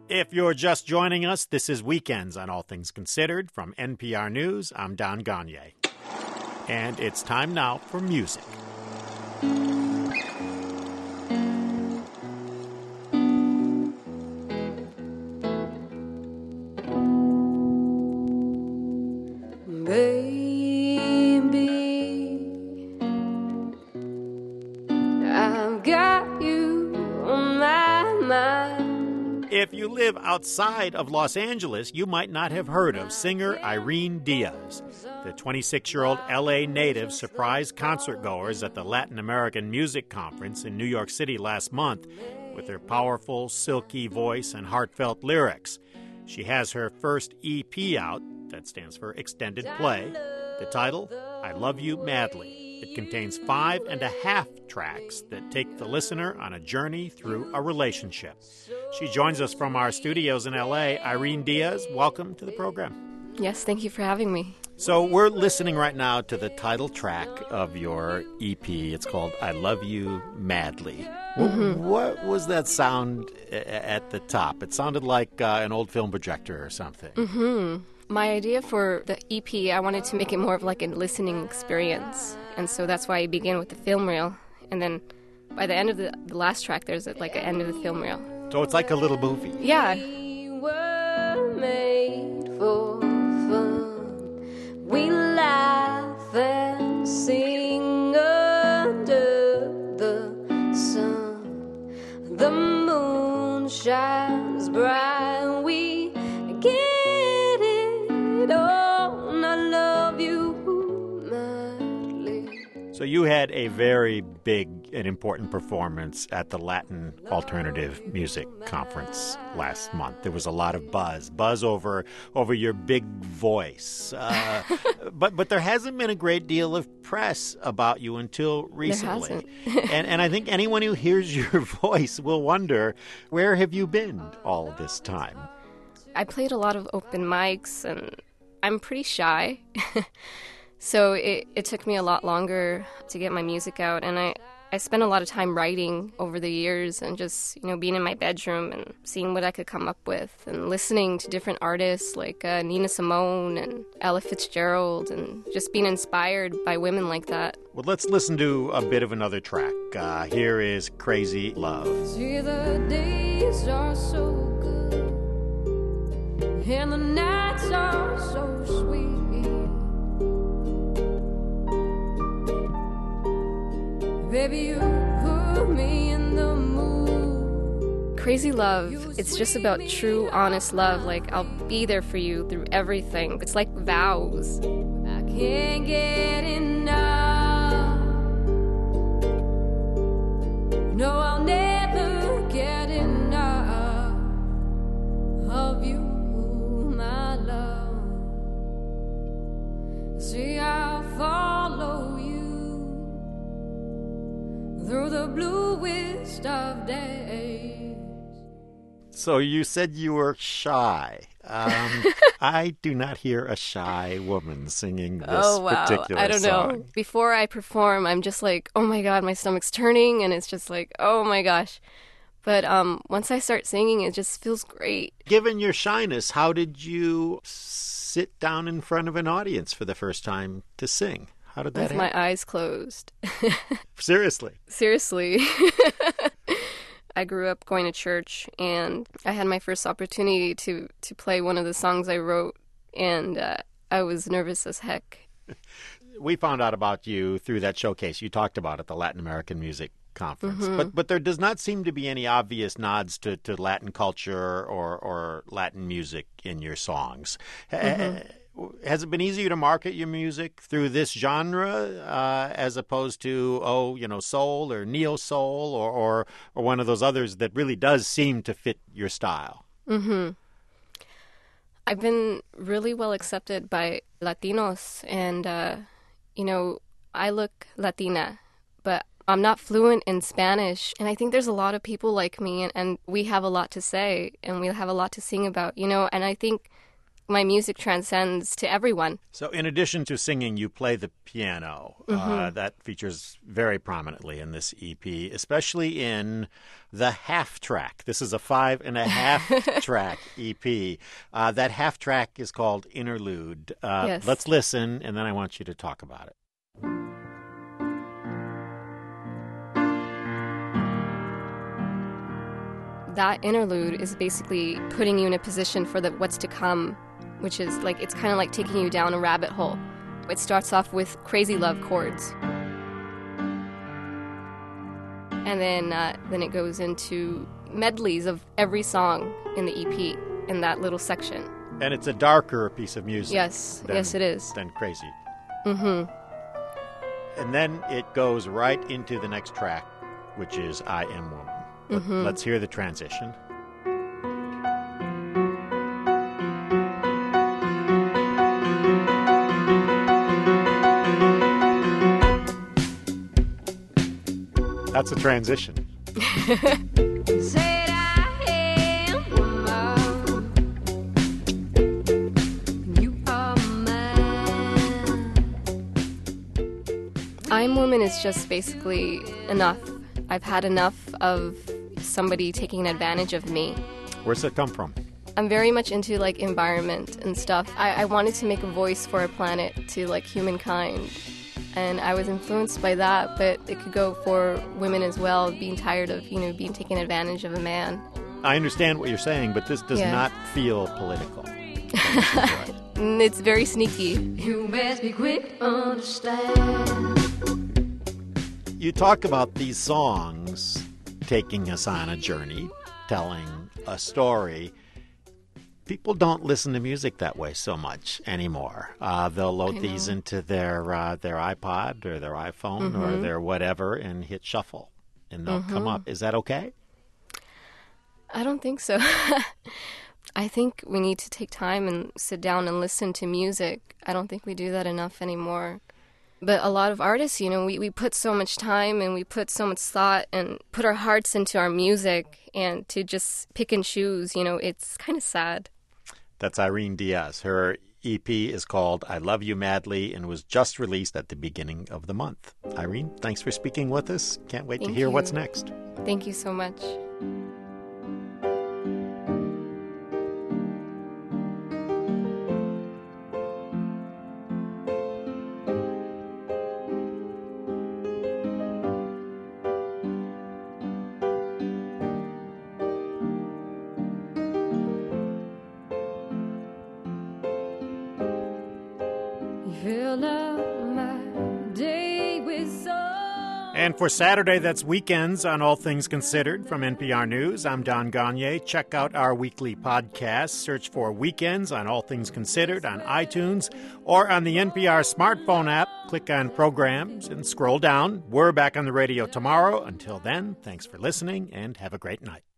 If you're just joining us, this is Weekends on All Things Considered from NPR News. I'm Don Gagné. And it's time now for music. If you live outside of Los Angeles, you might not have heard of singer Irene Diaz. The 26-year-old L.A. native surprised concertgoers at the Latin American Music Conference in New York City last month with her powerful, silky voice and heartfelt lyrics. She has her first EP out, that stands for Extended Play. The title, I Love You Madly. It contains 5.5 tracks that take the listener on a journey through a relationship. She joins us from our studios in L.A. Irene Diaz, welcome to the program. Yes, thank you for having me. So we're listening right now to the title track of your EP. It's called I Love You Madly. Mm-hmm. What was that sound at the top? It sounded like an old film projector or something. Mm-hmm. My idea for the EP, I wanted to make it more of like a listening experience. And so that's why I began with the film reel. And then by the end of the last track, there's like an end of the film reel. So it's like a little movie. Yeah. We were made for fun. We laugh and sing under the sun. The moon shines bright. We get it on. I love you madly. So you had a very big and important performance at the Latin Alternative Music Conference last month. There was a lot of buzz over your big voice. But there hasn't been a great deal of press about you until recently. There hasn't. and I think anyone who hears your voice will wonder, where have you been all this time? I played a lot of open mics, and I'm pretty shy. So it took me a lot longer to get my music out, and I spent a lot of time writing over the years and just, being in my bedroom and seeing what I could come up with and listening to different artists like Nina Simone and Ella Fitzgerald and just being inspired by women like that. Well, let's listen to a bit of another track. Here is Crazy Love. See, the days are so good and the nights are so sweet. Baby, you put me in the mood. Crazy Love, it's just about true, honest love. Like, I'll be there for you through everything. It's like vows. I can't get enough. No, I'll never get enough of you, my love. See, I'll follow you through the bluest of days. So you said you were shy. I do not hear a shy woman singing this particular I don't song. know. Before I perform, I'm just like, oh my God, my stomach's turning, and it's just like, oh my gosh. But once I start singing, it just feels great. Given your shyness, how did you sit down in front of an audience for the first time to sing? How did that With happen? my eyes closed. Seriously? Seriously. I grew up going to church, and I had my first opportunity to play one of the songs I wrote, and I was nervous as heck. We found out about you through that showcase you talked about at the Latin American Music Conference. Mm-hmm. But there does not seem to be any obvious nods to Latin culture or Latin music in your songs. Mm-hmm. Has it been easier to market your music through this genre as opposed to, soul or neo-soul or one of those others that really does seem to fit your style? Mm-hmm. I've been really well accepted by Latinos, and, I look Latina, but I'm not fluent in Spanish, and I think there's a lot of people like me, and we have a lot to say, and we have a lot to sing about, and I think my music transcends to everyone. So in addition to singing, you play the piano. That features very prominently in this EP, especially in the half track. This is a 5.5 track EP. That half track is called Interlude. Yes. Let's listen, and then I want you to talk about it. That interlude is basically putting you in a position for what's to come, which is like, it's kind of like taking you down a rabbit hole. It starts off with crazy love chords. And then it goes into medleys of every song in the EP in that little section. And it's a darker piece of music. Yes, yes it is. Than Crazy. Mm-hmm. And then it goes right into the next track, which is I Am Woman. Let's hear the transition. That's a transition. Said I am woman. You are mine. I'm Woman is just basically enough. I've had enough of somebody taking advantage of me. Where's that come from? I'm very much into like environment and stuff. I wanted to make a voice for a planet to like humankind. And I was influenced by that, but it could go for women as well, being tired of, being taken advantage of a man. I understand what you're saying, but this does not feel political. It's very sneaky. You best be quick to understand. You talk about these songs taking us on a journey, telling a story. People don't listen to music that way so much anymore. They'll load these into their iPod or their iPhone or their whatever and hit shuffle, and they'll come up. Is that okay? I don't think so. I think we need to take time and sit down and listen to music. I don't think we do that enough anymore. But a lot of artists, we put so much time and we put so much thought and put our hearts into our music, and to just pick and choose, it's kind of sad. That's Irene Diaz. Her EP is called I Love You Madly and was just released at the beginning of the month. Irene, thanks for speaking with us. Can't wait to hear what's next. Thank you so much. Fill up my day with song. And for Saturday, that's Weekends on All Things Considered from NPR News. I'm Don Gagné. Check out our weekly podcast. Search for Weekends on All Things Considered on iTunes or on the NPR smartphone app. Click on Programs and scroll down. We're back on the radio tomorrow. Until then, thanks for listening and have a great night.